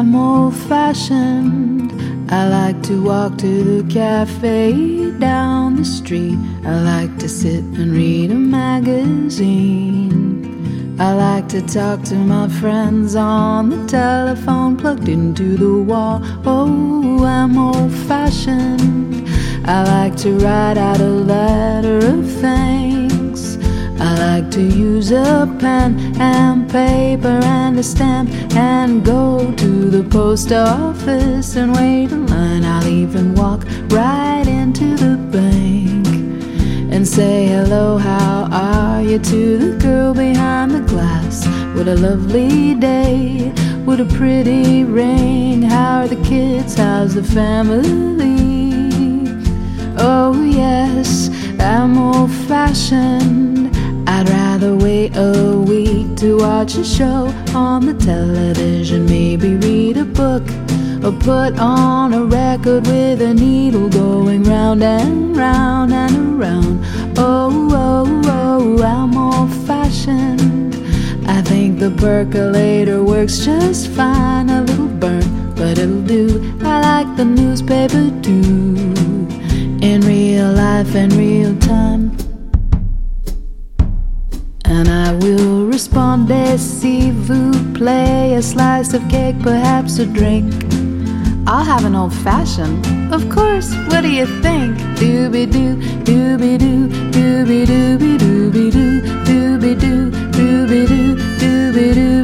I'm old-fashioned. I like to walk to the cafe down the street. I like to sit and read a magazine. I like to talk to my friends on the telephone plugged into the wall. Oh, I'm old-fashioned. I like to write out a letter of thanks. I like to use a pen and paper and a stamp and go to the post office and wait in line. I'll even walk right into the bank and say hello, how are you, to the girl behind the glass. What a lovely day, what a pretty ring. How are the kids, how's the family? Oh yes, I'm old-fashioned. I'd rather wait a week to watch a show on the television, maybe read a book or put on a record with a needle going round and round and around. Oh, oh, oh, I'm old-fashioned. I think the percolator works just fine. A little burnt, but it'll do. I like the newspaper too, in real life and real time. And I will respond, s'il vous plaît, a slice of cake, perhaps a drink. I'll have an old-fashioned, of course, what do you think? Dooby-doo, dooby-doo, dooby-dooby-dooby-doo, dooby-doo, dooby-doo, dooby-doo.